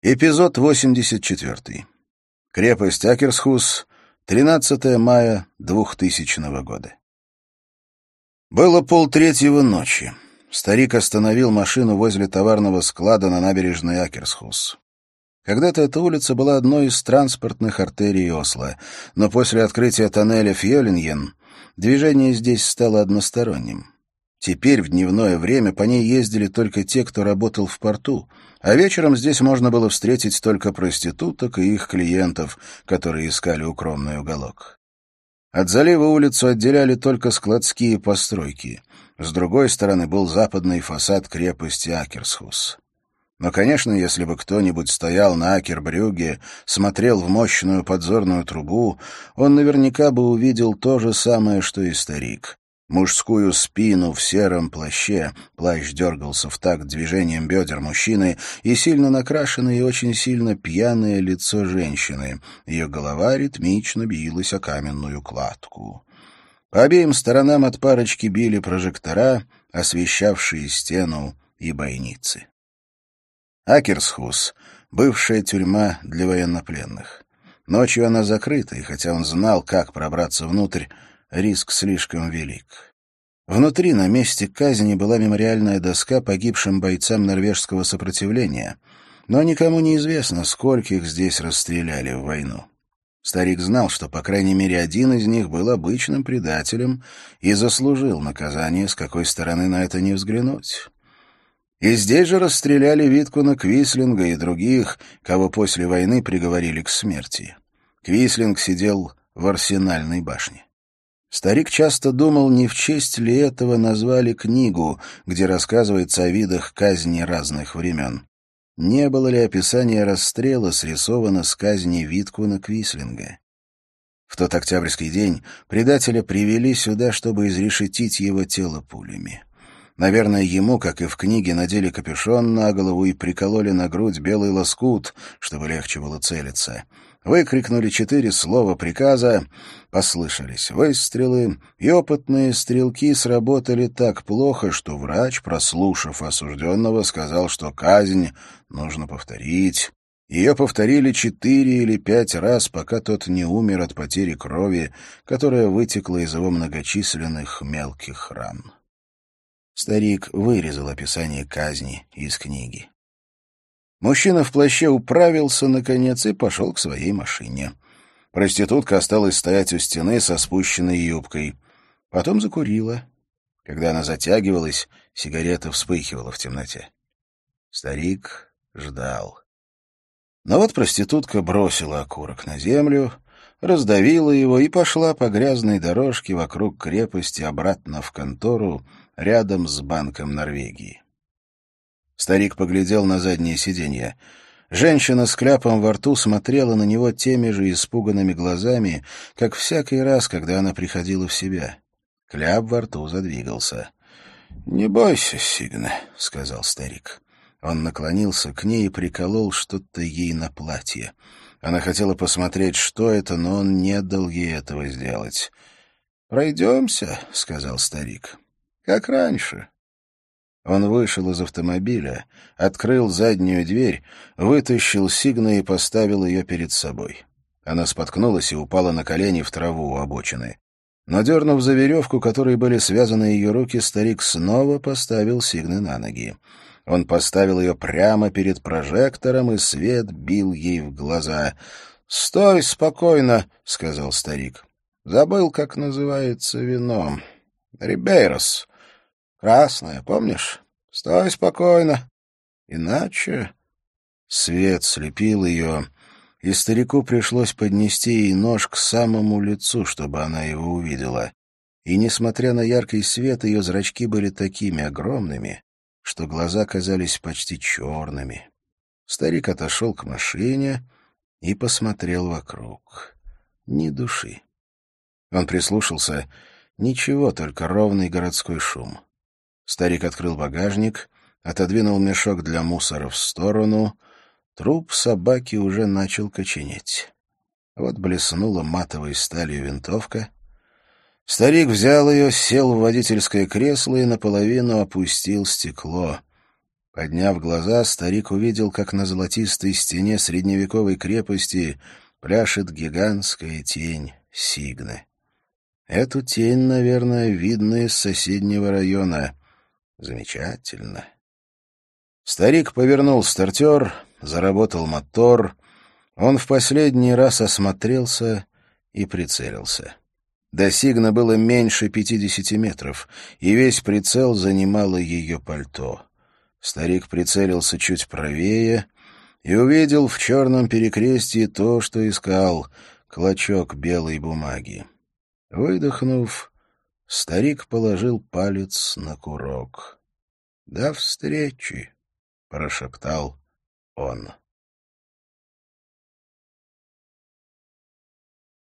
Эпизод 84. Крепость Акерсхус, 13 мая 2000 года. Было 2:30 ночи. Старик остановил машину возле товарного склада на набережной Акерсхус. Когда-то эта улица была одной из транспортных артерий Осло, но после открытия тоннеля Фьолинген движение здесь стало односторонним. Теперь в дневное время по ней ездили только те, кто работал в порту, а вечером здесь можно было встретить только проституток и их клиентов, которые искали укромный уголок. От залива улицу отделяли только складские постройки. С другой стороны был западный фасад крепости Акерсхус. Но, конечно, если бы кто-нибудь стоял на Акербрюгге, смотрел в мощную подзорную трубу, он наверняка бы увидел то же самое, что и старик. Мужскую спину в сером плаще, плащ дергался в такт движением бедер мужчины, и сильно накрашенное и очень сильно пьяное лицо женщины. Ее голова ритмично билась о каменную кладку. По обеим сторонам от парочки били прожектора, освещавшие стену и бойницы. Акерсхус — бывшая тюрьма для военнопленных. Ночью она закрыта, и хотя он знал, как пробраться внутрь, риск слишком велик. Внутри, на месте казни, была мемориальная доска погибшим бойцам норвежского сопротивления, но никому не известно, скольких здесь расстреляли в войну. Старик знал, что, по крайней мере, один из них был обычным предателем и заслужил наказание, с какой стороны на это не взглянуть. И здесь же расстреляли Виткуна Квислинга и других, кого после войны приговорили к смерти. Квислинг сидел в Арсенальной башне. Старик часто думал, не в честь ли этого назвали книгу, где рассказывается о видах казни разных времен. Не было ли описание расстрела срисовано с казни Виткуна Квислинга? В тот октябрьский день предателя привели сюда, чтобы изрешетить его тело пулями. Наверное, ему, как и в книге, надели капюшон на голову и прикололи на грудь белый лоскут, чтобы легче было целиться. Выкрикнули 4 слова приказа, послышались выстрелы, и опытные стрелки сработали так плохо, что врач, прослушав осужденного, сказал, что казнь нужно повторить. Ее повторили 4 или 5 раз, пока тот не умер от потери крови, которая вытекла из его многочисленных мелких ран. Старик вырезал описание казни из книги. Мужчина в плаще управился, наконец, и пошел к своей машине. Проститутка осталась стоять у стены со спущенной юбкой. Потом закурила. Когда она затягивалась, сигарета вспыхивала в темноте. Старик ждал. Но вот проститутка бросила окурок на землю, раздавила его и пошла по грязной дорожке вокруг крепости обратно в контору рядом с Банком Норвегии. Старик поглядел на заднее сиденье. Женщина с кляпом во рту смотрела на него теми же испуганными глазами, как всякий раз, когда она приходила в себя. Кляп во рту задвигался. «Не бойся, Сигна», — сказал старик. Он наклонился к ней и приколол что-то ей на платье. Она хотела посмотреть, что это, но он не дал ей этого сделать. «Пройдемся», — сказал старик, — «как раньше». Он вышел из автомобиля, открыл заднюю дверь, вытащил Сигна и поставил ее перед собой. Она споткнулась и упала на колени в траву у обочины. Но, дернув за веревку, которой были связаны ее руки, старик снова поставил Сигны на ноги. Он поставил ее прямо перед прожектором, и свет бил ей в глаза. «Стой спокойно», — сказал старик. «Забыл, как называется вино. Рибейрос. Красное, помнишь? Стой спокойно. Иначе...» Свет слепил ее, и старику пришлось поднести ей нож к самому лицу, чтобы она его увидела. И, несмотря на яркий свет, ее зрачки были такими огромными, что глаза казались почти черными. Старик отошел к машине и посмотрел вокруг. Ни души. Он прислушался. Ничего, только ровный городской шум. Старик открыл багажник, отодвинул мешок для мусора в сторону. Труп собаки уже начал коченеть. Вот блеснула матовой сталью винтовка. Старик взял ее, сел в водительское кресло и наполовину опустил стекло. Подняв глаза, старик увидел, как на золотистой стене средневековой крепости пляшет гигантская тень Сигны. Эту тень, наверное, видно из соседнего района. Замечательно. Старик повернул стартер, заработал мотор. Он в последний раз осмотрелся и прицелился. До Сигны было меньше 50 метров, и весь прицел занимало ее пальто. Старик прицелился чуть правее и увидел в черном перекрестии то, что искал — клочок белой бумаги. Выдохнув, старик положил палец на курок. «До встречи!» — прошептал он.